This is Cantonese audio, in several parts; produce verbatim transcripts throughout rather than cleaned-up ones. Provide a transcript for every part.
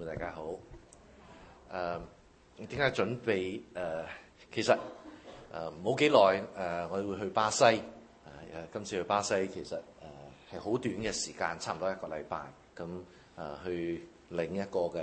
妹大家好。誒點解準備誒、呃？其實誒冇幾耐誒，我哋會去巴西。誒、呃、今次去巴西其實誒係好短嘅時間，差唔多一個禮拜。咁誒、呃、去另一個嘅誒誒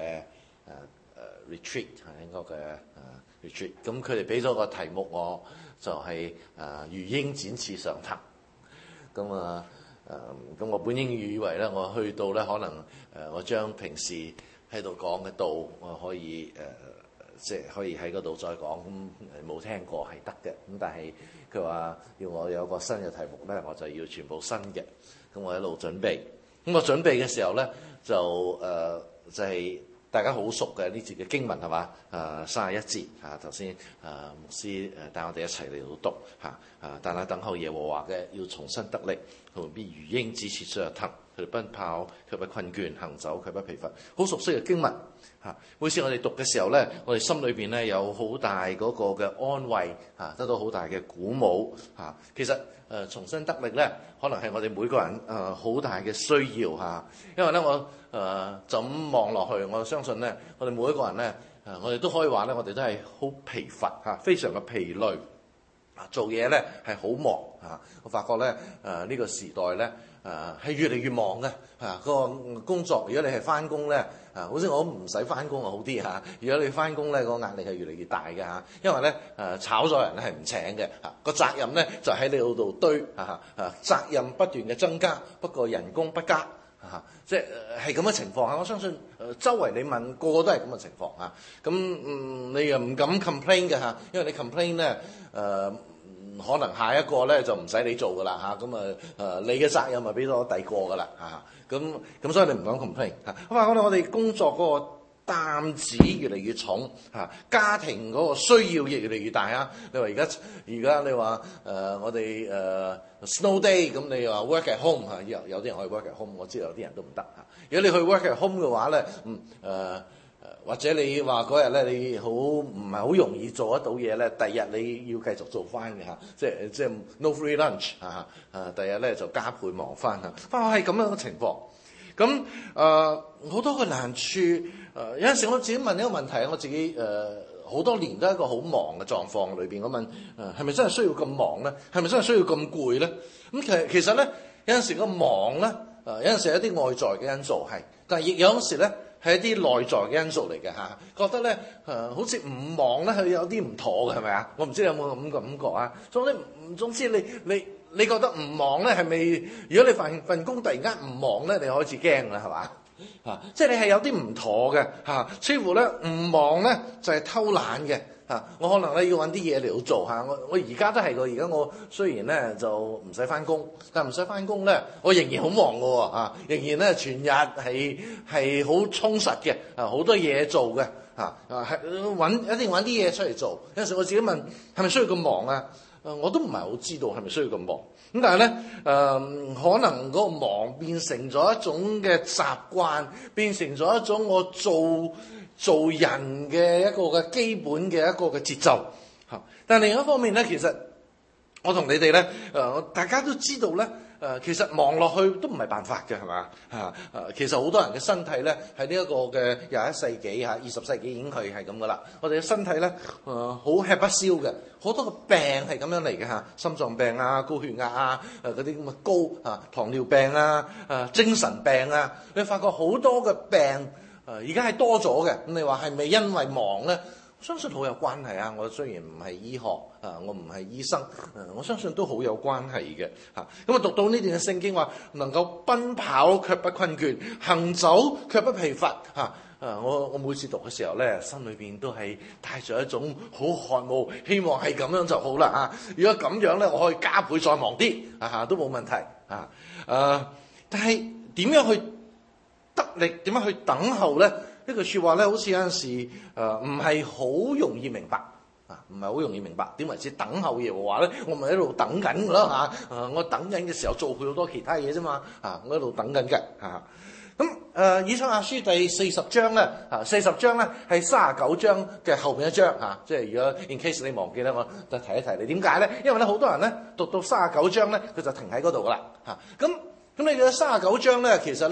retreat 係應該嘅誒 retreat。咁佢哋俾咗個題目我，就係誒如鷹展翅上騰。咁啊〜誒咁，我本應以為咧，我去到咧，可能誒，我將平時喺度講嘅道，我可以誒、呃，即係可以喺嗰度再講。咁冇聽過係得嘅。咁但係佢話要我有個新嘅題目咧，我就要全部新嘅。咁我一路準備。咁我準備嘅時候咧，就誒、呃、就係、是、大家好熟嘅呢節嘅經文係嘛？誒三十一節嚇，頭先誒牧師誒帶我哋一齊嚟到讀嚇。啊！但係等候耶和華嘅，要重新得力，佢們必如鷹展翅上騰，佢哋奔跑卻不困倦，行走卻不疲乏。好熟悉嘅經文嚇，每次我哋讀嘅時候咧，我哋心裏邊咧有好大嗰個嘅安慰嚇，得到好大嘅鼓舞嚇。其實誒、呃、重新得力咧，可能係我哋每個人誒好、呃、大嘅需要嚇。因為咧我誒、呃、就咁望落去，我相信咧，我哋每一個人咧誒、呃，我哋都可以話咧，我哋都係好疲乏嚇，非常嘅疲累。做嘢咧係好忙嚇，我發覺咧誒呢、呃呢個時代咧誒係越嚟越忙嘅嚇。個工作如果你係翻工咧啊，好似我唔使翻工啊好啲嚇。如果你翻工咧，個壓力係越嚟越大嘅嚇，因為咧誒炒咗人咧係唔請嘅嚇，個責任咧就喺你嗰度堆嚇嚇，責任不斷嘅增加，不過人工不加嚇，即係係咁嘅情況嚇。我相信誒周圍你問個個都係咁嘅情況嚇。咁嗯你又唔敢 complain 嘅嚇，因為你 complain 咧誒。呃可能下一個咧就唔使你做噶啦嚇，咁啊誒你嘅責任咪俾咗第二個噶啦嚇，咁咁所以你唔講 complain 嚇。咁啊，我哋我哋工作嗰個擔子越嚟越重嚇，家庭嗰個需要亦越嚟越大啊。你話而家而家你話誒、呃、我哋誒、呃、snow day，咁你話 work at home 嚇，有有啲人可以 work at home，我知道有啲人都唔得嚇。如果你去 work at home 嘅話咧，嗯誒。呃或者你話嗰日咧，你好唔係好容易做得到嘢咧，第日你要繼續做翻嘅嚇，即係即係 no free lunch 嚇啊！第日咧就加倍忙翻嚇，翻係咁樣嘅情況。咁誒好多個難處誒、呃，有陣時我自己問一個問題，我自己誒好、呃、多年都係一個好忙嘅狀況裏邊。我問誒係咪真係需要咁忙咧？係咪真係需要咁攰咧？咁其實其實咧有陣時個忙咧誒、呃、有陣時有一啲外在嘅因素係，但係亦有陣時咧。係一啲內在嘅因素嚟嘅嚇，覺得咧誒、呃、好似唔忙咧，係有啲唔妥嘅，係咪啊？我唔知你有冇咁嘅感覺啊？總之唔總之你你你覺得唔忙咧，係咪？如果你份份工突然間唔忙咧，你開始驚啦，係嘛？嚇，即係你係有啲唔妥嘅嚇，似乎咧唔忙咧就係、是、偷懶嘅。啊！我可能咧要揾啲嘢嚟到做嚇，我我而家都係個，而家我雖然咧就唔使翻工，但唔使翻工咧，我仍然好忙嘅喎啊！仍然咧全日係係好充實嘅啊，好多嘢做嘅嚇啊，係揾一定揾啲嘢出嚟做。有陣時我自己問係咪需要咁忙啊？誒，我都唔係好知道係咪需要咁忙。咁但係咧誒，可能嗰個忙變成咗一種嘅習慣，變成咗一種我做。做人嘅一個嘅基本嘅一個嘅節奏嚇，但係另一方面咧，其實我同你哋咧，誒大家都知道咧，誒其實忙落去都唔係辦法嘅，係嘛嚇？誒其實好多人嘅身體咧，喺呢一個嘅廿一世紀嚇、二十世紀已經係係咁噶啦。我哋嘅身體咧，誒好吃不消嘅，好多個病係咁樣嚟嘅嚇，心臟病啊、高血壓啊、誒嗰啲咁嘅高啊、糖尿病啊、誒精神病啊，你發覺好多嘅病。誒而家係多咗嘅，咁你話係咪因為忙咧？我相信好有關係啊！我雖然唔係醫學啊，我唔係醫生，我相信都好有關係嘅嚇。咁啊讀到呢段嘅聖經話，能夠奔跑卻不困倦，行走卻不疲乏嚇。誒我我每次讀嘅時候咧，心裏邊都係帶著一種好渴慕，希望係咁樣就好啦嚇。如果咁樣咧，我可以加倍再忙啲啊，都冇問題啊。誒，但係點樣去得力，點樣去等候咧？呢句説話咧，好似有陣時誒唔係好容易明白啊，唔係好容易明白點為之等候耶和華咧？我咪喺度等緊㗎啦嚇！誒，我等緊嘅時候做佢好多其他嘢啫嘛啊！我喺度等緊嘅嚇。咁誒，以賽亞書第四十章咧啊，四十章咧係三十九章嘅後邊一章嚇，即係如果 in case 你忘記咧，我就提一提你點解咧？因為咧好多人咧讀到三十九章咧，佢就停喺嗰度㗎啦嚇。咁咁你嘅三十九章咧，其實咧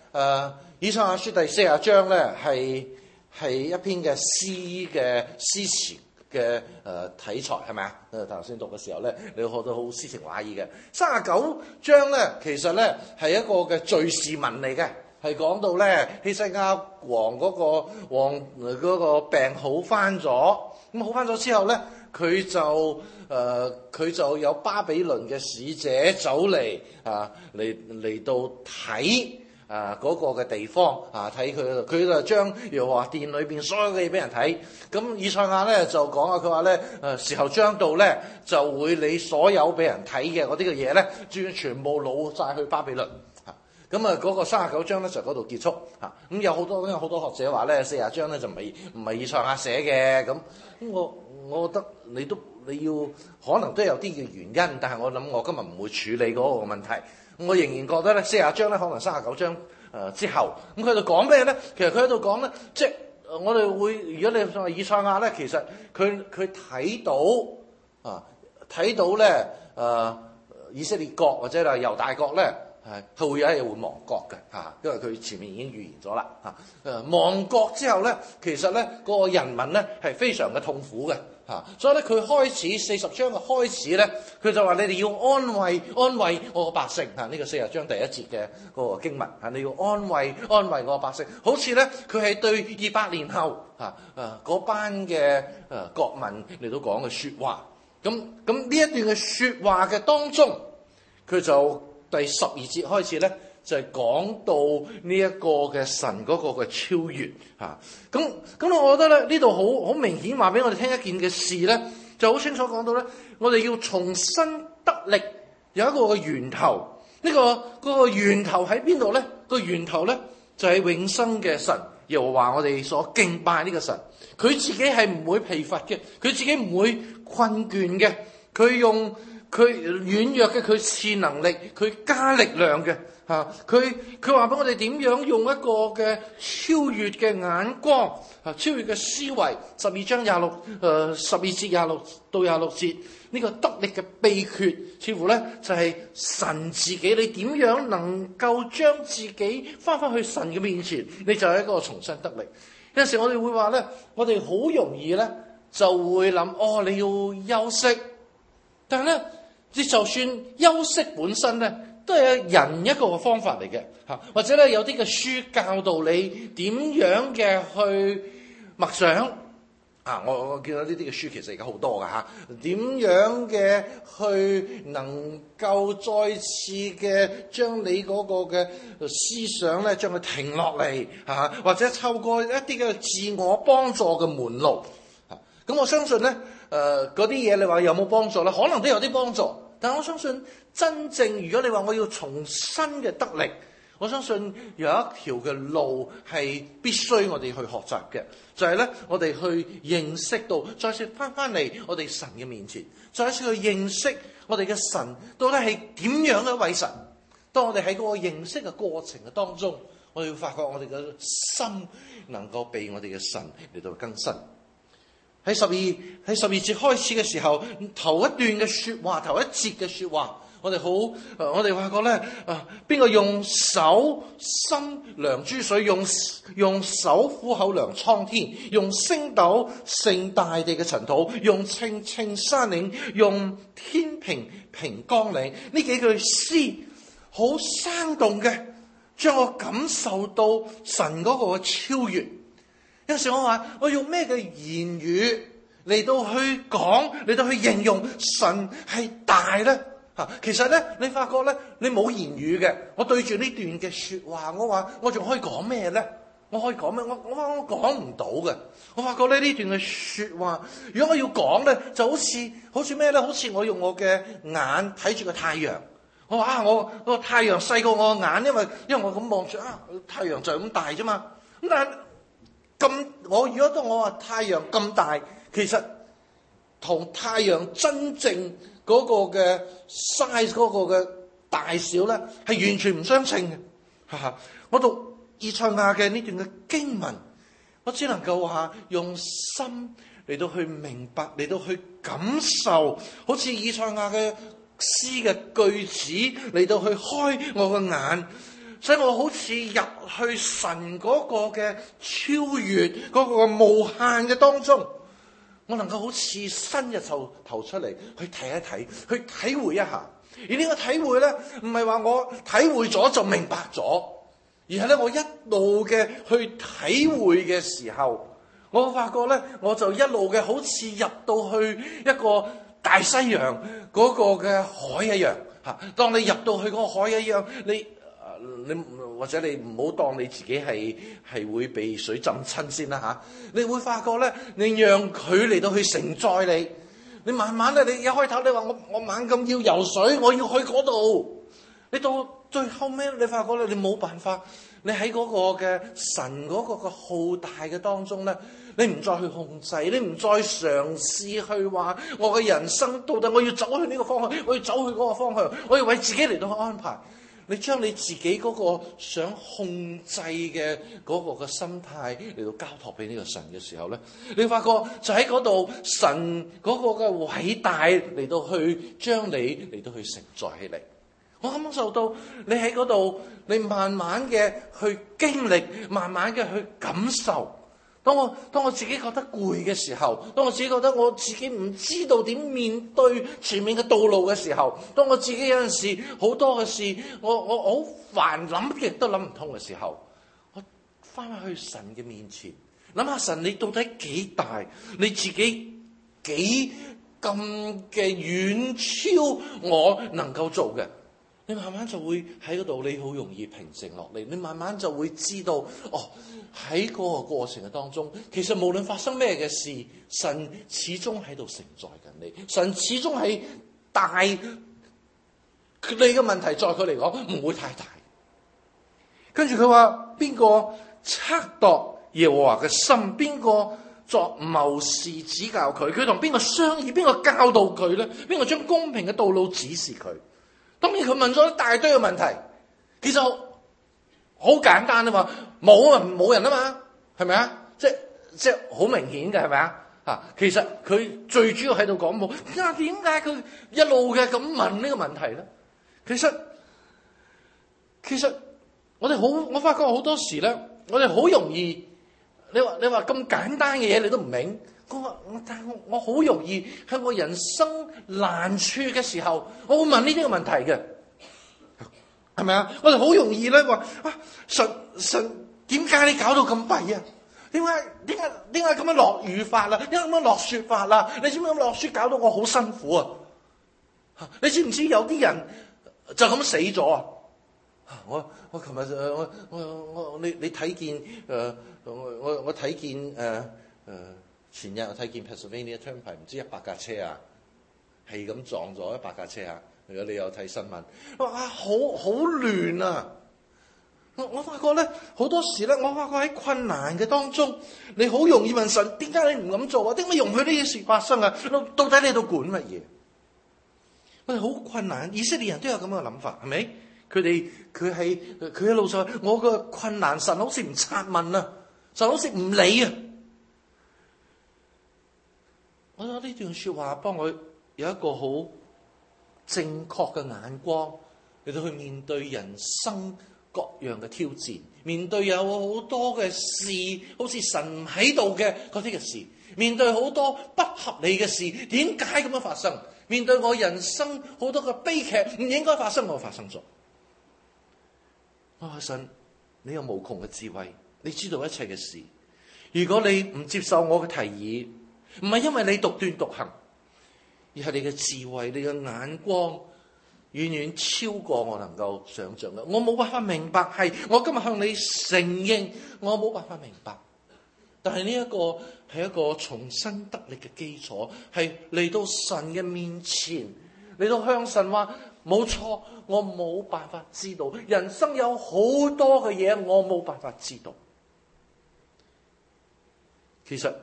誒以賽亞書第四十章咧係係一篇嘅詩嘅詩詞嘅誒題材係咪啊？誒頭先讀嘅時候咧，你會學到好詩情畫意嘅。三十九章咧，其實咧係一個嘅敘事文嚟嘅，係講到咧希西家王嗰個王嗰個病好翻咗，咁好翻咗之後咧，佢就誒佢、呃、就有巴比倫嘅使者走嚟啊嚟嚟到睇。啊！嗰、那個嘅地方啊，睇佢，佢就將又話殿裏邊所有嘅嘢俾人睇。咁以賽亞咧就講啊，佢話咧誒時候將到咧，就會你所有俾人睇嘅嗰啲嘅嘢咧，轉全部攞晒去巴比倫。嚇咁啊，嗰個三十九章咧就嗰度結束。嚇、啊、咁有好多有好多學者話咧，四十章咧就唔係唔係以賽亞寫嘅。咁咁我我覺得你都你要可能都有啲嘅原因，但係我諗我今日唔會處理嗰個問題。我仍然覺得咧，四十章咧，可能三十九章誒之後，咁佢喺度講咩咧？其實佢喺度講咧，即係我哋會，如果你話以賽亞咧，其實佢佢睇到啊，睇到咧誒、啊、以色列國或者係猶大國咧，係佢會有一日會亡國嘅嚇，因為佢前面已經預言咗啦嚇。誒亡國之後咧，其實咧嗰、那個人民咧係非常嘅痛苦嘅。嚇，所以咧佢開始四十章嘅開始咧，佢就話你哋要安慰安慰我個百姓嚇，呢、這個四十章第一節嘅嗰個經文嚇，你要安慰安慰我個百姓，好似咧佢係對二百年後嚇誒嗰班嘅誒國民嚟到講嘅説話。咁咁呢一段嘅説話嘅當中，佢就第十二節開始咧。就係講到呢一個嘅神嗰個嘅超越嚇，咁咁我覺得咧呢度好好明顯話俾我哋聽一件嘅事咧，就好清楚講到咧，我哋要重新得力有一個嘅源頭，呢、這個嗰、那個源頭喺邊度咧？個源頭咧就係、是、永生嘅神，又話我哋所敬拜呢個神，佢自己係唔會疲乏嘅，佢自己唔會困倦嘅，佢用佢軟弱嘅佢賜能力，佢加力量嘅。嚇！佢佢話俾我哋點樣用一個嘅超越嘅眼光，啊超越嘅思維。十二章廿六誒十二節廿六到廿六節呢、這個得力嘅秘訣，似乎咧就係、是、神自己。你點樣能夠將自己翻返去神嘅面前？你就係一個重新得力。有陣時我哋會話咧，我哋好容易咧就會諗哦，你要休息，但係咧你就算休息本身咧。都係人一個方法嚟嘅嚇，或者咧有啲嘅書教導你點樣嘅去默想啊！我我見到呢啲嘅書其實而家好多㗎嚇，點樣嘅去能夠再次嘅將你嗰個嘅思想咧，將佢停落嚟嚇，或者透過一啲嘅自我幫助嘅門路嚇。咁我相信咧，誒嗰啲嘢你話有冇幫助咧？可能都有啲幫助。但我相信真正如果你話我要重新嘅得力，我相信有一條嘅路係必須我哋去學習嘅，就係咧我哋去認識到，再次翻翻嚟我哋神嘅面前，再一次去認識我哋嘅神到底係點樣嘅一位神。當我哋喺嗰個認識嘅過程嘅當中，我哋會發覺我哋嘅心能夠被我哋嘅神嚟到更新。喺十二喺十二節開始嘅時候，頭一段嘅說話，頭一節嘅說話，我哋好誒，我哋發覺咧啊，邊個用手心量諸水，用用手虎口量蒼天，用星斗盛大地嘅塵土，用稱稱山嶺，用天平平江嶺。呢幾句詩好生動嘅，將我感受到神嗰個超越。有時我話我用咩嘅言語嚟到去講，嚟到去形容神係大咧吓？其實咧，你發覺咧，你冇言語嘅。我對住呢段嘅說話，我話我仲可以講咩咧？我可以講咩？我我我講唔到嘅。我發覺咧呢段嘅說話，如果我要講咧，就好似好似咩咧？好似我用我嘅眼睇住個太陽。我話啊，我個太陽細過我個眼，因為因為我咁望住啊，太陽就係咁大啫嘛。咁但係。咁我如果當我話太陽咁大，其實同太陽真正嗰個嘅 size 嗰個嘅大小咧，係完全唔相稱嘅。哈哈，我讀以賽亞嘅呢段嘅經文，我只能夠話用心嚟到去明白，嚟到去感受，好似以賽亞嘅詩嘅句子嚟到去開我嘅眼。 使我好似入去神嗰個嘅超越嗰個無限嘅當中，我能夠好似伸日頭頭出嚟去睇一睇，去體會一下。而呢個體會咧，唔係話我體會咗就明白咗，而係咧我一路嘅去體會嘅時候，我發覺咧，我就一路嘅好似入到去一個大西洋嗰個嘅海一樣嚇。當你入到去嗰個海一樣，你你或者你唔好當你自己係係會被水浸親先啦嚇。你會發覺咧，你讓佢嚟到去承載你。你慢慢咧，你一開頭你話我我猛咁要游水，我要去嗰度。你到最後尾，你發覺咧，你冇辦法。你喺嗰個嘅神嗰個嘅浩大嘅當中咧，你唔再去控制，你唔再嘗試去話我嘅人生到底我要走去呢個方向，我要走去嗰個方向，我要為自己嚟到去安排。你將你自己嗰個想控制嘅嗰個嘅心態嚟到交託俾呢個神嘅時候咧，你發覺就喺嗰度神嗰個嘅偉大嚟到去將你嚟到去承載起嚟。我感受到你喺嗰度，你慢慢嘅去經歷，慢慢嘅去感受。當我當我自己覺得攰嘅時候，當我自己覺得我自己唔知道點面對前面嘅道路嘅時候，當我自己有陣時好多嘅事，我我我好煩，諗極都諗唔通嘅時候，我翻返去神嘅面前，諗下神你到底幾大，你自己幾咁嘅遠超我能夠做嘅。你慢慢就會喺嗰度，你好容易平靜落嚟。你慢慢就會知道，哦，喺嗰個過程嘅當中，其實無論發生咩嘅事，神始終喺度承載緊你。神始終係大，你嘅問題在佢嚟講唔會太大。跟住佢話邊個測度耶和華嘅心，邊個作謀士指教佢，佢同邊個商議，邊個教導佢咧？邊個將公平嘅道路指示佢？當然佢問咗一大堆嘅問題，其實好簡單啊嘛，冇啊冇人啊嘛，係咪啊？即即好明顯嘅係咪啊？啊，其實佢最主要喺度講冇，啊點解佢一路嘅咁問呢個問題咧？其實其實我哋好，我發覺好多時咧，我哋好容易，你話你話咁簡單嘅嘢你都唔明。我話我但係我我好容易喺我人生難處嘅時候，我會問呢啲嘅問題嘅，係咪啊？我哋好容易咧話啊，神神點解你搞到咁弊啊？點解點解點解咁樣落雨法啦？點解咁樣落雪法啦？你知唔知咁落雪搞到我好辛苦啊？你知唔知有啲人就咁死咗啊？我我琴日我我我你你睇見誒我我我睇見誒誒。呃呃前日我睇見 Pennsylvania Turnpike 唔知一百架車啊，係咁撞咗一百架車啊！如果你有睇新聞，我話啊好好亂啊！我我發覺咧好多時咧，我發覺喺困難嘅當中，你好容易問神：點解你唔咁做啊？點解容許呢啲事發生啊？到底你喺度管乜嘢？我哋好困難，以色列人都有咁嘅諗法，係咪？佢哋佢係佢一路上，我個困難神好似唔察問啊，神好似唔理啊！我覺得呢段說話幫我有一個好正確嘅眼光嚟到去面對人生各樣嘅挑戰，面對有好多嘅事，好似神唔喺度嘅嗰啲嘅事，面對好多不合理嘅事，點解咁樣發生？面對我人生好多嘅悲劇唔應該發生，我發生咗。我話神，你有無窮嘅智慧，你知道一切嘅事。如果你唔接受我嘅提議，唔係因為你獨斷獨行，而係你嘅智慧、你嘅眼光遠遠超過我能夠想象嘅。我冇辦法明白，係我今日向你承認，我冇辦法明白。但係呢一個係一個重新得力嘅基礎，係嚟到神嘅面前，嚟到向神話冇錯，我冇辦法知道，人生有好多嘅嘢我冇辦法知道。其實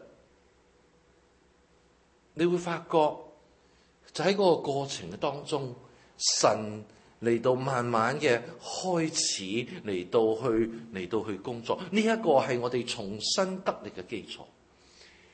你會發覺，就喺嗰個過程嘅當中，神嚟到慢慢嘅開始嚟到去嚟到去工作，呢一個係我哋重新得力嘅基礎。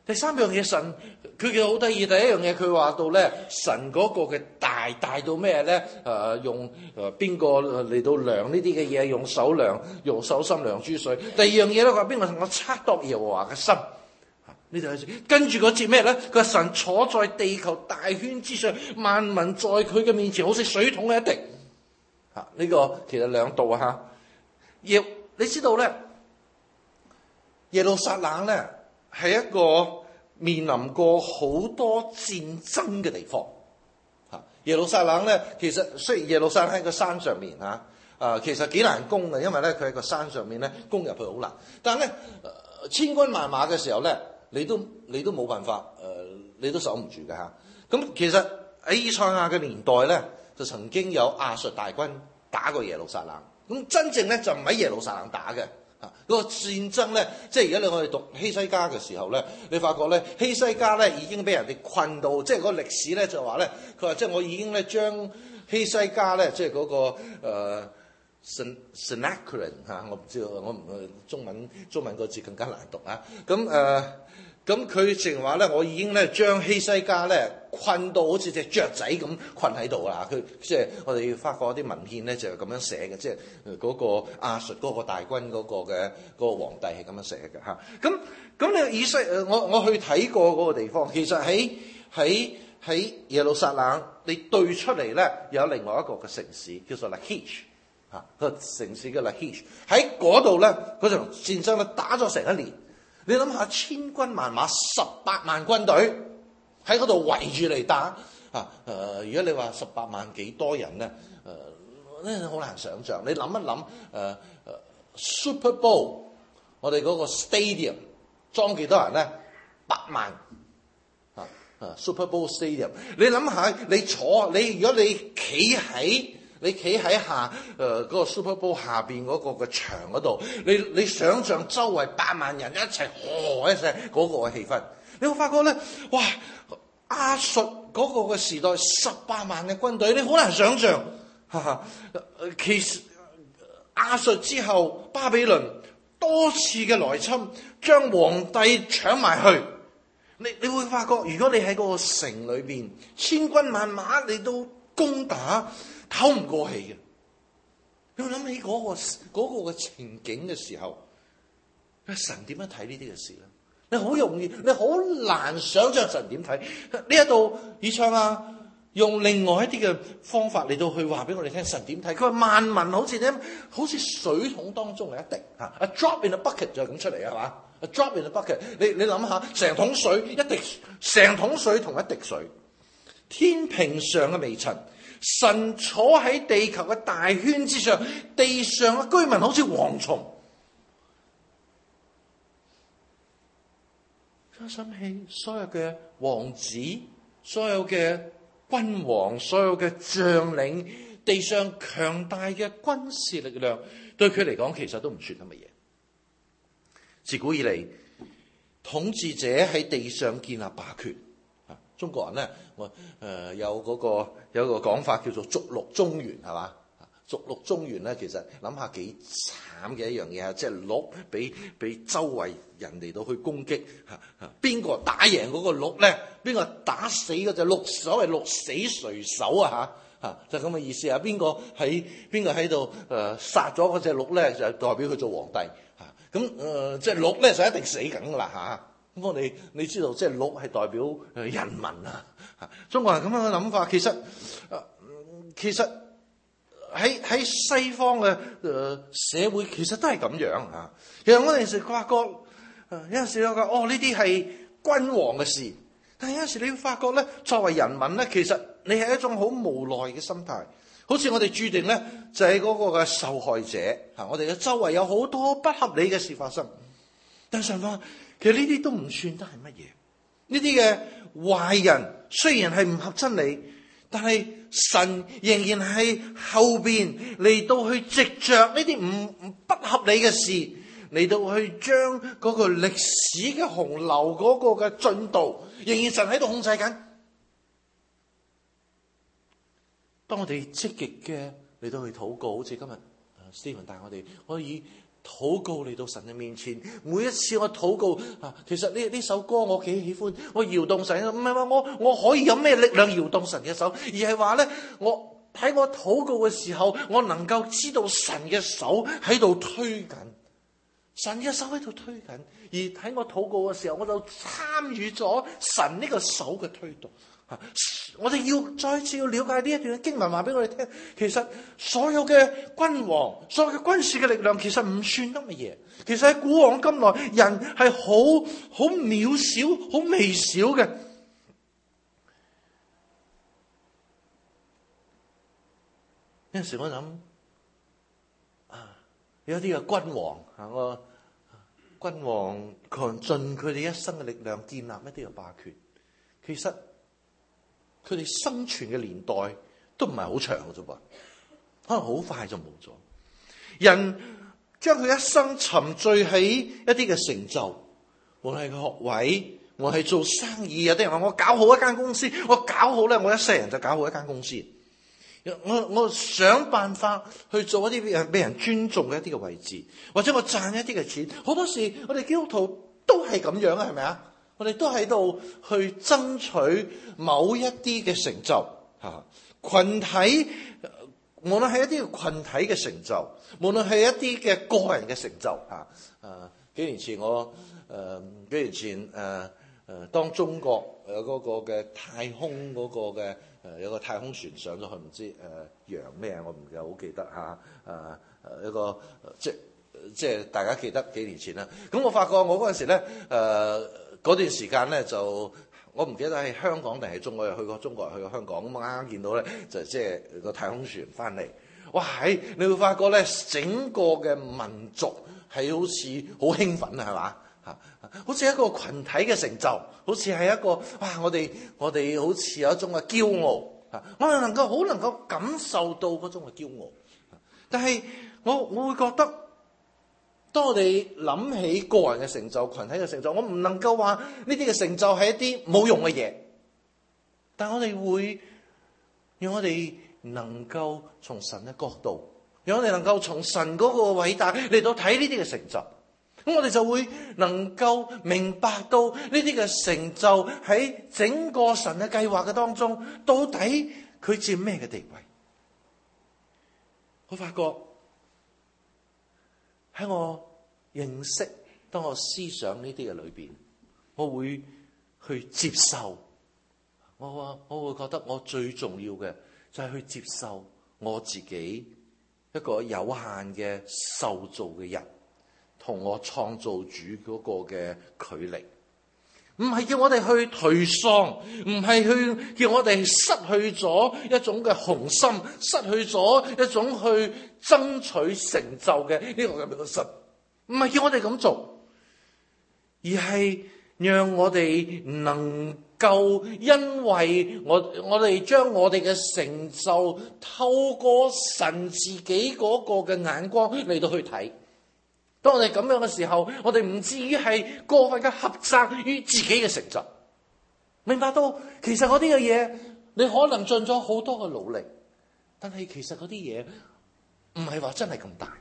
第三樣嘢，神佢嘅好得意。第一樣嘢佢話到咧，神嗰個嘅大大到咩咧？誒、呃、用誒邊個嚟到量呢啲嘅嘢？用手量，用手心量諸水。第二樣嘢咧，佢話邊個能夠測度耶和華嘅心？呢度跟住嗰節咩咧？佢話神坐在地球大圈之上，萬民在佢嘅面前好似水桶嘅一滴。嚇、啊！呢、這個其實兩度啊嚇。耶，你知道咧，耶路撒冷咧係一個面臨過好多戰爭嘅地方。嚇！耶路撒冷咧，其實雖然耶路撒冷喺個山上面嚇，啊其實幾難攻嘅，因為咧佢喺個山上面咧攻入去好難。但係咧、呃、千軍萬馬嘅時候咧，你都你都冇辦法誒、呃，你都守唔住嘅嚇。咁、啊、其實喺以賽亞嘅年代咧，就曾經有亞述大軍打過耶路撒冷。咁真正咧就唔喺耶路撒冷打嘅。啊！嗰、那個戰爭咧，即係而家你我哋讀希西家嘅時候咧，你發覺咧希西家咧已經俾人哋困到，即係嗰個歷史咧就話咧，佢話即係我已經咧將希西家咧，即係嗰、那個誒、呃、Sennacherib 嚇，我唔知道，我唔中文中文個字更加難讀啊！咁誒。咁佢淨話咧，我已經咧將希西家咧困到好似隻雀仔咁困喺度啦。佢即係我哋發覺啲文獻咧就係咁樣寫嘅，即係嗰個亞述嗰個大軍嗰個嘅嗰個皇帝係咁樣寫嘅嚇。咁咁你以西誒，我我去睇過嗰個地方，其實喺喺喺耶路撒冷，你對出嚟咧有另外一個嘅城市叫做 Lachish 嚇，個城市叫 Lachish 喺嗰度咧，嗰場戰爭咧打咗成一年。你諗下，千軍萬馬，十八萬軍隊喺嗰度圍住嚟打啊！誒、呃，如果你話十八萬幾多人咧，誒、呃，咧好難想像。你諗一諗，誒、呃、誒 Super Bowl，我哋嗰個 stadium 裝幾多人咧？八萬啊啊 Super Bowl stadium， 你諗下，你坐你如果你企喺你企喺下誒嗰、呃那個 Super Bowl 下邊嗰個嘅牆嗰度，你你想象周圍八萬人一齊呵一聲嗰個嘅氣氛，你會發覺咧，哇！亞述嗰個嘅時代十八萬嘅軍隊，你好難想象。哈哈，其實亞述之後，巴比倫多次嘅來侵，將皇帝搶埋去。你你會發覺，如果你喺嗰個城裏邊，千軍萬馬你都攻打。唞唔過氣嘅，你會諗起嗰、那個嗰、那個嘅情景嘅時候，神點樣睇呢啲嘅事咧？你好容易，你好難想象神點睇呢一度。以賽亞用另外一啲嘅方法嚟到去話俾我哋聽，神點睇？佢話萬民好似咧，好似水桶當中嘅一滴吓 ，a drop in a bucket 就係咁出嚟啊嘛 ，a drop in a bucket 你。你你諗下，成桶水一滴，成桶水同一滴水，天平上嘅微塵。神坐喺地球嘅大圈之上，地上嘅居民好似蝗蟲。我想起所有嘅王子，所有嘅君王，所有嘅將領，地上強大嘅軍事力量，對佢嚟講其實都唔算係乜嘢。自古以嚟，統治者喺地上建立霸權。中國人咧，我誒、呃、有嗰、那個有一個講法叫做逐鹿中原，係嘛？逐鹿中原咧，其實諗下幾慘嘅一樣嘢啊！即係鹿俾俾周圍人嚟到去攻擊嚇嚇，邊個打贏嗰個鹿咧？邊個打死嗰隻鹿？所謂鹿死誰手啊嚇嚇，就咁、是、嘅意思啊！邊個喺邊個喺度誒殺咗嗰隻鹿咧？就代表佢做皇帝嚇。咁、啊、誒，即係鹿咧就一定死緊噶啦嚇。咁我哋你知道，即係鹿係代表誒人民啊！中國人咁樣嘅諗法，其實誒、呃、其實喺喺西方嘅誒、呃、社會，其實都係咁樣啊！其實我哋有時發覺，誒有陣時我覺得哦呢啲係君王嘅事，但係有陣時你會發覺咧，作為人民咧，其實你係一種好無奈嘅心態，好似我哋注定咧就係嗰個嘅受害者嚇，我哋嘅周圍有好多不合理嘅事發生，但係神話。其實呢啲都唔算得係乜嘢，呢啲嘅壞人雖然係唔合真理，但係神仍然係後邊嚟到去藉着呢啲唔唔不合理嘅事嚟到去將嗰個歷史嘅洪流嗰個嘅進度，仍然神喺度控制緊。當我哋積極嘅嚟到去禱告，好似今日 Stephen 帶我哋可以禱告嚟到神嘅面前。每一次我禱告啊，其實呢呢首歌我幾喜歡，我搖動神，唔係話我我可以有咩力量搖動神嘅手，而係話咧，我喺我禱告嘅時候，我能夠知道神嘅手喺度推緊，神嘅手喺度推緊，而喺我禱告嘅時候，我就參與咗神呢個手嘅推動。我哋要再次要了解呢一段嘅經文，話俾我哋聽，其實所有嘅君王，所有嘅軍事嘅力量，其實唔算得乜嘢。其實喺古往今來，人係好好渺小、好微小嘅。有陣時我諗啊，有啲嘅君王啊，我君王強盡佢哋一生嘅力量建立一啲嘅霸權，其實佢哋生存嘅年代都唔係好長嘅啫噃，可能好快就冇咗。人將佢一生沉醉喺一啲嘅成就，無論係個學位，無論係做生意，有啲人話我搞好一間公司，我搞好咧，我一世人就搞好一間公司。我我想辦法去做一啲俾人俾人尊重嘅一啲嘅位置，或者我賺一啲嘅錢。好多時我哋基督徒都係咁樣啊，係咪啊？我哋都喺度去爭取某一啲嘅成就，吓，群體，無論係一啲嘅群體嘅成就，無論係一啲嘅個人嘅成就，吓，誒，幾年前我誒幾年前誒誒，當中國誒嗰個嘅太空嗰個嘅誒有個太空船上咗去，唔知誒洋咩，我唔係好記得吓，誒誒一個即即係大家記得幾年前啦。咁我發覺我嗰陣時咧誒。嗰段時間咧就我唔記得係香港定係中國，又去過中國，又去過香港。咁我啱啱見到咧就即係個太空船翻嚟，哇！喺你會發覺咧整個嘅民族係好似好興奮啊，係嘛嚇？好似一個群體嘅成就，好似係一個哇！我哋我哋好似有一種嘅驕傲嚇，我哋能夠好能夠感受到嗰種嘅驕傲。但係我我會覺得。當我哋諗起個人嘅成就、群體嘅成就，我唔能夠話呢啲嘅成就係一啲冇用嘅嘢，但我哋會讓我哋能夠從神嘅角度，讓我哋能夠從神嗰個偉大嚟到睇呢啲嘅成就，咁我哋就會能夠明白到呢啲嘅成就喺整個神嘅計劃嘅當中，到底佢佔咩嘅地位？我發覺。喺我認識，當我思想呢啲嘅裏邊，我會去接受。我話我會覺得我最重要嘅就係去接受我自己一個有限嘅受造嘅人，同我創造主嗰個嘅距離。唔係叫我哋去頹喪，唔係去叫我哋失去咗一種嘅雄心，失去咗一種去爭取成就嘅呢個咁樣嘅神。唔係叫我哋咁做，而係讓我哋能夠因為我我哋將我哋嘅成就透過神自己嗰個嘅眼光嚟到去睇。當我哋咁樣嘅時候，我哋唔至於係過分嘅狹窄於自己嘅成就。明白到其實嗰啲嘅嘢，你可能盡咗好多嘅努力，但係其實嗰啲嘢唔係話真係咁大。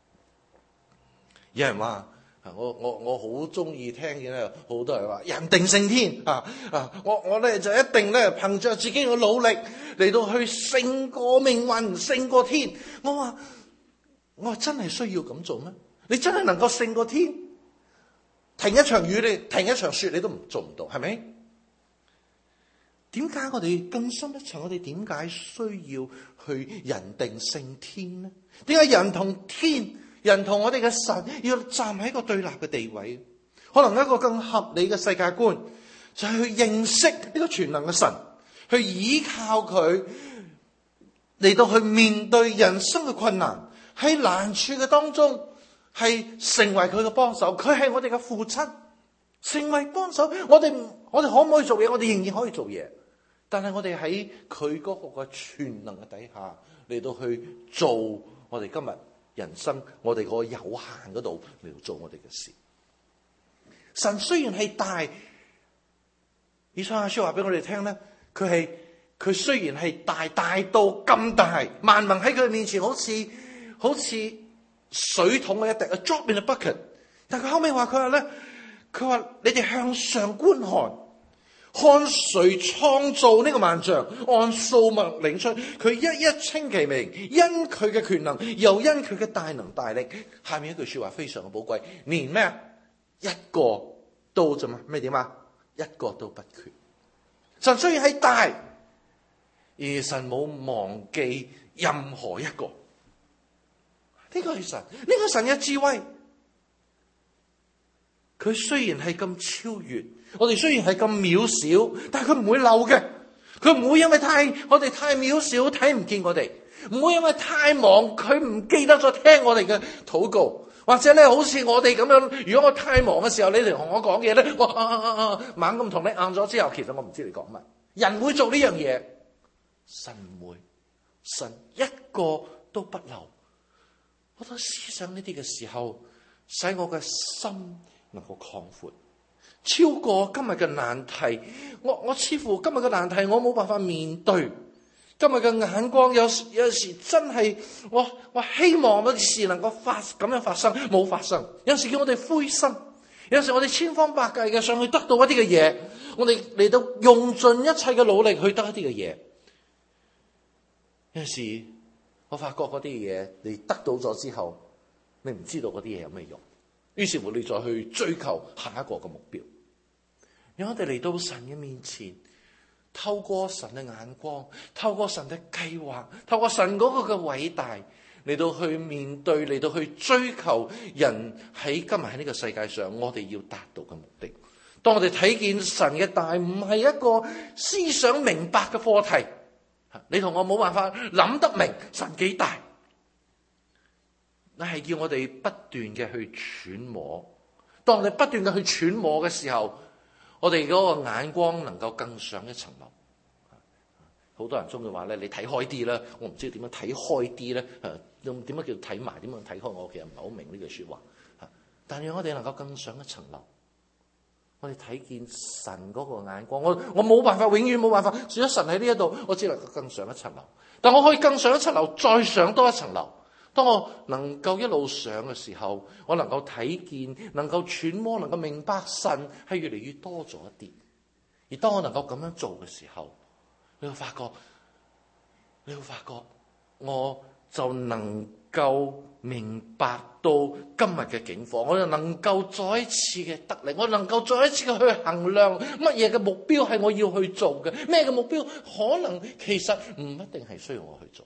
有人話我我我好中意聽嘅咧，好多人話人定勝天啊啊！我我咧就一定咧憑着自己嘅努力嚟到去勝過命運，勝過天。我話我話真係需要咁做咩？你真係能夠勝過天？停一場雨，你停一場雪，你都唔做唔到，係咪？點解我哋更深一層？我哋點解需要去人定勝天呢？點解人同天、人同我哋嘅神要站喺一個對立嘅地位？可能一個更合理嘅世界觀，就係去認識呢個全能嘅神，去依靠佢嚟到去面對人生嘅困難，喺難處嘅當中。係成為佢嘅幫手，佢係我哋嘅父親，成為幫手。我哋我哋可唔可以做嘢？我哋仍然可以做嘢，但係我哋喺佢嗰個嘅全能嘅底下嚟到去做我哋今日人生，我哋個有限嗰度嚟到做我哋嘅事。神雖然係大，以賽亞書話俾我哋聽咧，佢係佢雖然係大，大到咁大，萬民喺佢面前好似好似水桶嘅一滴，a drop in a bucket。但佢後尾話佢話咧，佢話你哋向上觀看，看誰創造呢個萬象，按數目領出，佢一一稱其名，因佢嘅權能，又因佢嘅大能大力。下面一句說話非常嘅寶貴，連咩一個都怎麼咩點啊？一個都不缺。神雖然係大，而神冇忘記任何一個。呢個係神，呢個神嘅智慧。佢雖然係咁超越，我哋雖然係咁渺小，但係佢唔會漏嘅。佢唔會因為太我哋太渺小睇唔見我哋，唔會因為太忙佢唔記得咗聽我哋嘅禱告，或者咧好似我哋咁樣，如果我太忙嘅時候，你哋同我講嘢咧，我啊啊啊啊猛咁同你硬咗之後，其實我唔知你講乜。人會做呢樣嘢，神唔會，神一個都不漏。我都思想呢啲嘅時候，使我嘅心能夠擴闊，超過今日嘅難題。我我似乎今日嘅難題我冇辦法面對。今日嘅眼光有有時真係我我希望嗰啲事能夠發咁樣發生，冇發生。有時叫我哋灰心，有時我哋千方百計嘅想去得到一啲嘅嘢，我哋嚟到用盡一切嘅努力去得一啲嘅嘢。有時我發覺嗰啲嘢你得到咗之後，你唔知道嗰啲嘢有咩用，於是乎你再去追求下一個嘅目標。讓我哋嚟到神嘅面前，透過神嘅眼光，透過神嘅計劃，透過神嗰個嘅偉大，嚟到去面對，嚟到去追求人喺今日喺呢個世界上我哋要達到嘅目的。當我哋睇見神嘅大唔係一個思想明白嘅課題，你同我冇辦法諗得明神幾大，那係叫我哋不斷嘅去揣摩。當我哋不斷嘅去揣摩嘅時候，我哋嗰個眼光能夠更上一層樓。好多人中意話咧，你睇開啲啦。我唔知點樣睇開啲咧，誒，點樣叫睇埋？點樣睇開？我其實唔係好明呢句說話。但係我哋能夠更上一層樓。我哋睇見神嗰個眼光，我我冇辦法，永遠冇辦法。除咗神喺呢一度，我只能夠更上一層樓。但我可以更上一層樓，再上多一層樓。當我能夠一路上嘅時候，我能夠睇見，能夠揣摩，能夠明白神係越嚟越多咗一啲。而當我能夠咁樣做嘅時候，你會發覺，你會發覺，我就能夠明白到今日嘅境況，我就能夠再一次嘅得力，我能夠再一次嘅去衡量乜嘢嘅目標係我要去做嘅，咩嘅目標可能其實唔一定係需要我去做。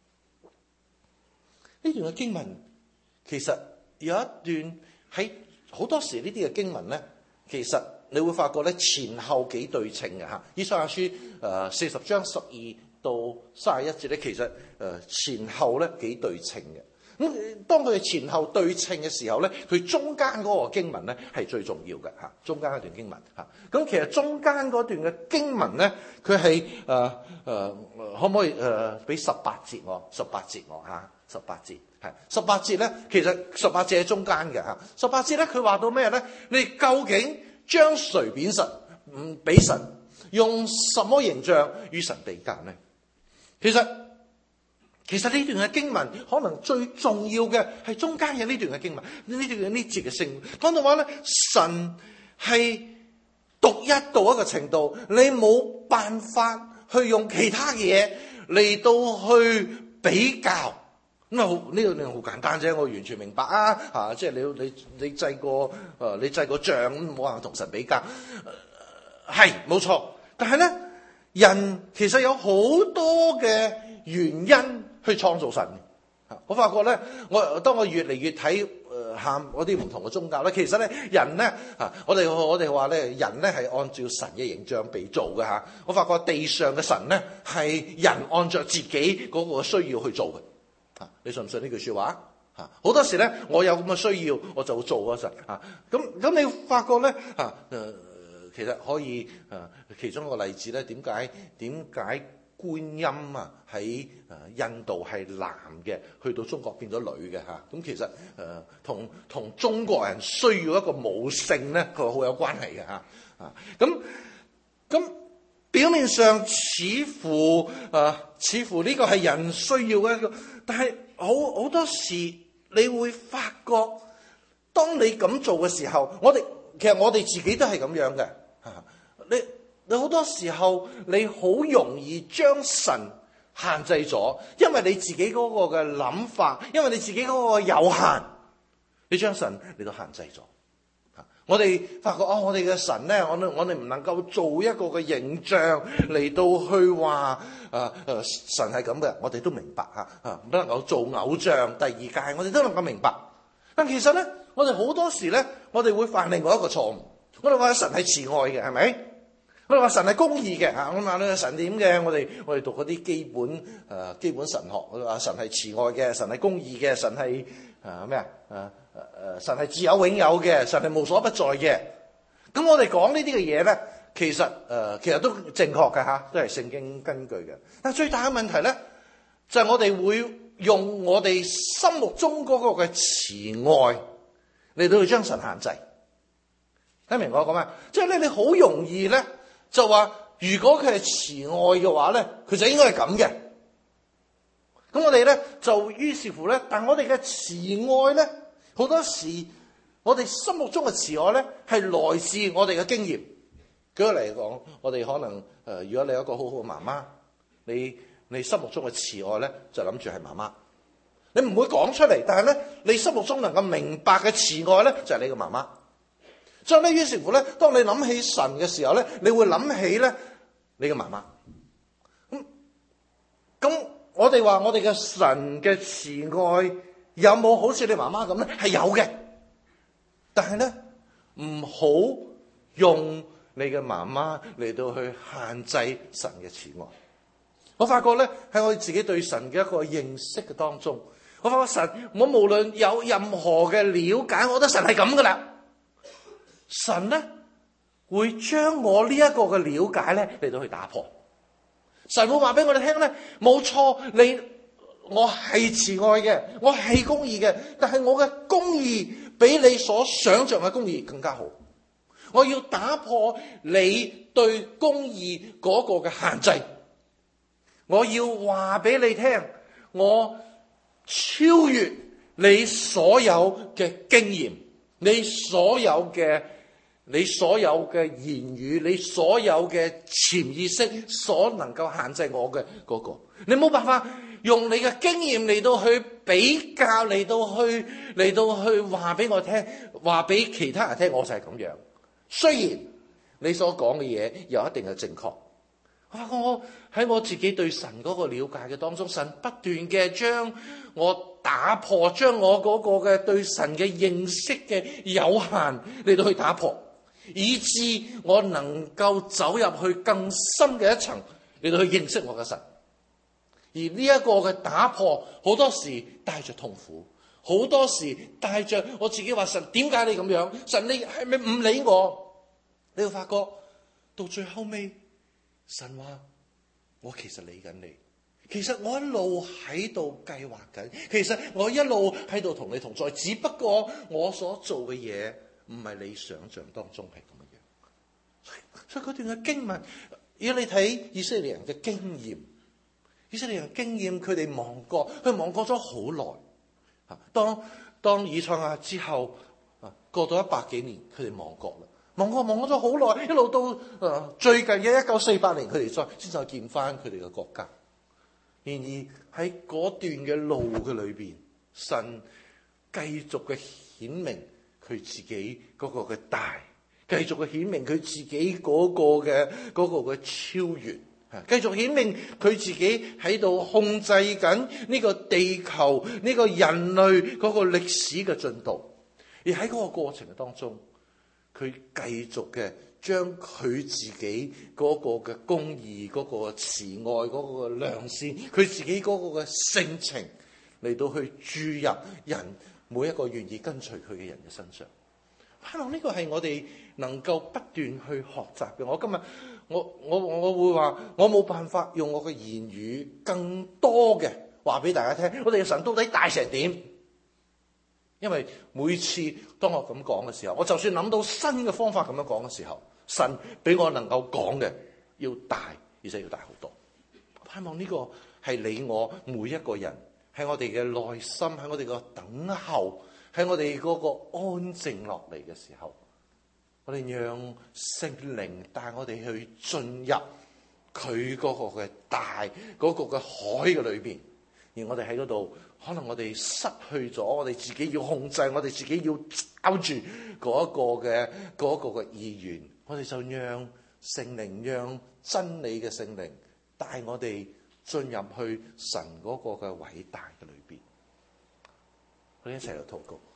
呢段嘅經文其實有一段喺好多時呢啲嘅經文咧，其實你會發覺咧前後幾對稱嘅嚇。以賽亞書誒四十章十二到三十一節咧，其實誒前後咧幾對稱嘅。咁當佢前後對稱嘅時候咧，佢中間嗰個經文咧係最重要嘅嚇。中間一段經文嚇，咁其實中間嗰段嘅經文咧，佢係誒誒可唔可以誒俾十八節我？十八節我嚇。十八節係十八節咧，其實十八節喺中間嘅嚇。十八節咧，佢話到咩咧？你究竟將誰貶神？唔俾神用什麼形象與神比較呢？其實其實呢段嘅經文可能最重要嘅係中間嘅呢段嘅經文，呢段嘅呢節嘅聖經講到話咧，神係獨一到一個程度，你冇辦法去用其他嘢嚟到去比較。咁啊，呢個呢好簡單啫，我完全明白啊！啊，即係你你你制過誒，你制過賬，冇辦法同神比較，係冇錯。但係咧，人其實有好多嘅原因去創造神。我發覺咧，我當我越嚟越睇誒下嗰啲唔同嘅宗教咧，其實咧人咧啊，我哋我哋話咧，人咧係按照神嘅形象被造嘅嚇。我發覺地上嘅神咧係人按照自己嗰個需要去做嘅。啊！你信唔信呢句說話？啊！好多時咧，我有咁嘅需要，我就做嗰陣啊。咁咁，你發覺咧啊？誒，其實可以誒，其中一個例子咧，點解點解觀音啊喺誒印度係男嘅，去到中國變咗女嘅嚇？咁其實誒同同中國人需要一個母性咧，佢好有關係嘅嚇啊。咁咁。表面上似乎啊，似乎呢個係人需要嘅一個，但係好好多時你會發覺，當你咁做嘅時候，我哋其實我哋自己都係咁樣嘅。你你好多時候，你好容易將神限制咗，因為你自己嗰個嘅諗法，因為你自己嗰個有限，你將神嚟到限制咗。我哋發覺哦，我哋嘅神咧，我哋我哋唔能夠做一個嘅形象嚟到去話誒誒神係咁嘅，我哋都明白吓啊，唔能夠做偶像。第二屆我哋都能夠明白，但其實咧，我哋好多時咧，我哋會犯另外一個錯誤。我哋話神係慈愛嘅，係咪？我哋話神係公義嘅吓，咁話咧神點嘅？我哋我哋讀嗰啲基本誒、呃、基本神學，我哋話神係慈愛嘅，神係公義嘅，神係誒咩啊？誒、呃、誒、呃、神係自有永有嘅，神係無所不在嘅。咁我哋講呢啲嘅嘢咧，其實誒、呃、其實都正確嘅吓，都係聖經根據嘅。但係最大嘅問題咧，就係、是、我哋會用我哋心目中嗰個嘅慈愛嚟到去將神限制。聽明我講咩？即係咧，你好容易咧就話，如果佢係慈愛嘅話咧，佢就應該係咁嘅。咁我哋咧就於是乎咧，但我哋嘅慈愛咧，好多時我哋心目中嘅慈愛咧，係來自我哋嘅經驗。舉個例嚟講，我哋可能誒、呃，如果你有一個好好嘅媽媽，你你心目中嘅慈愛咧，就諗住係媽媽。你唔會講出嚟，但係咧，你心目中能夠明白嘅慈愛咧，就係你嘅媽媽。所以咧，於是乎咧，當你諗起神嘅時候咧，你會諗起咧你嘅媽媽。咁咁，我哋話我哋嘅神嘅慈愛有冇好似你媽媽咁咧？係有嘅，但係咧唔好用你嘅媽媽嚟到去限制神嘅慈愛。我發覺咧喺我自己對神嘅一個認識嘅當中，我發覺神，我無論有任何嘅了解，我覺得神係咁噶啦。神咧會將我呢一個嘅了解咧嚟到去打破。神會話俾我哋聽咧，冇錯，你我係慈愛嘅，我係公義嘅，但係我嘅公義比你所想象嘅公義更加好。我要打破你對公義嗰個嘅限制，我要話俾你聽，我超越你所有嘅經驗，你所有嘅你所有嘅言語，你所有嘅潛意識所能夠限制我嘅嗰個，你冇辦法用你嘅經驗嚟到去比較，嚟到去嚟到去話俾我聽，話俾其他人聽，我就係咁樣。雖然你所講嘅嘢有一定嘅正確，我發覺我喺我自己對神嗰個了解嘅當中，神不斷嘅將我打破，將我嗰個嘅對神嘅認識嘅有限嚟到去打破，以致我能夠走入去更深嘅一層嚟到去認識我嘅神。而呢一個嘅打破，好多時帶着痛苦，好多時帶着我自己話，神點解你咁樣？神你係咪唔理我？你會發覺到最後尾，神話我其實理緊你，其實我一路喺度計劃緊，其實我一路喺度同你同在，只不過我所做嘅嘢唔係你想象當中係咁樣。所以嗰段嘅經文，如果你睇以色列人嘅經驗，以色列人經驗，佢哋亡國，佢亡國咗好耐。啊，當當以賽亞之後，啊過到一百幾年，佢哋亡國啦。亡國亡國咗好耐，一路到誒、呃、最近嘅一九四八年，佢哋再先再見翻佢哋嘅國家。然而喺嗰段嘅路嘅裏邊，神繼續嘅顯明佢自己嗰個嘅大，繼續嘅顯明佢自己嗰個嘅嗰個嘅超越，繼續顯明佢自己喺度控制緊呢個地球呢、呢個人類嗰個歷史嘅進度。而喺嗰個過程嘅當中，佢繼續嘅將佢自己嗰個嘅公義、嗰個慈愛、嗰個良善，佢自己嗰個嘅性情嚟到去注入人每一個願意跟隨佢嘅人嘅身上。希望呢個係我哋能夠不斷去學習嘅。我今日我我我會話，我冇辦法用我嘅言語更多嘅話俾大家聽，我哋嘅神到底大成點？因為每次當我咁講嘅時候，我就算諗到新嘅方法咁樣講嘅時候，神俾我能夠講嘅要大，而且要大好多。希望呢個係你我每一個人喺我哋嘅內心，喺我哋個等候，喺我哋嗰個安靜落嚟嘅時候，我哋讓聖靈帶我哋去進入佢嗰個嘅大嗰個嘅海嘅裏邊，而我哋喺嗰度，可能我哋失去咗我哋自己要控制，我哋自己要抓住嗰一個嘅嗰個嘅意願，我哋就讓聖靈，讓真理嘅聖靈帶我哋進入去神嗰個嘅偉大嘅裏邊。我哋一齊嚟禱告。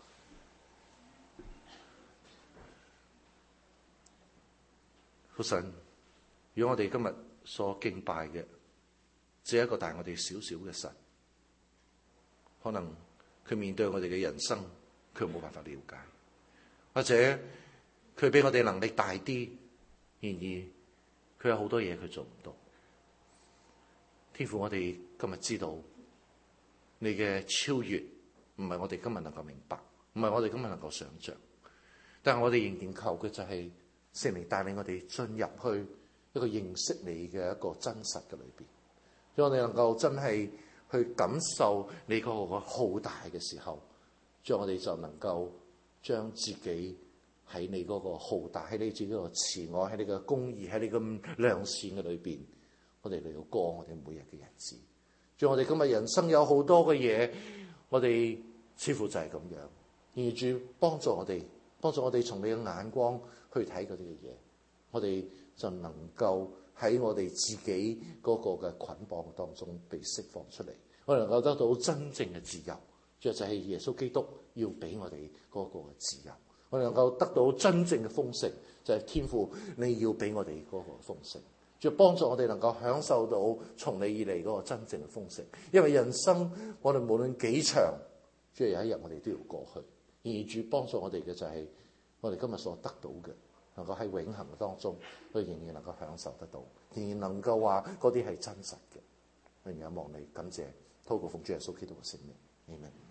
父神，如果我哋今日所敬拜嘅只係一個大我哋少少嘅神，可能佢面對我哋嘅人生，佢冇辦法了解，或者佢比我哋能力大啲，然而佢有好多嘢佢做唔到。天父，我哋今日知道你嘅超越唔係我哋今日能夠明白，唔係我哋今日能夠想象，但係我哋仍然求嘅就係聖靈帶領我哋進入去一個認識你嘅一個真實嘅裏邊，讓我哋能夠真係去感受你嗰個浩大嘅時候，將我哋就能夠將自己喺你嗰個浩大，喺你自己個慈愛，喺你嘅公義，喺你咁良善嘅裏邊，我哋嚟到過我哋每日嘅日子。將我哋今日人生有好多嘅嘢，我哋似乎就係咁樣，而主幫助我哋，幫助我哋從你嘅眼光去睇嗰啲嘅嘢，我哋就能夠喺我哋自己嗰個嘅捆綁當中被釋放出嚟，我哋能夠得到真正嘅自由，就係耶穌基督要俾我哋嗰個嘅自由，我哋能夠得到真正嘅豐盛，就係天父你要俾我哋嗰個豐盛，就幫助我哋能夠享受到從你以嚟嗰個真正嘅豐盛。因為人生我哋無論幾長，即係有一日我哋都要過去，而主幫助我哋嘅就係我哋今日所得到嘅，能夠喺永恆當中，佢仍然能夠享受得到，仍然能夠話嗰啲係真實嘅。仍然望你感謝，禱告奉主耶穌基督嘅聖名，阿們。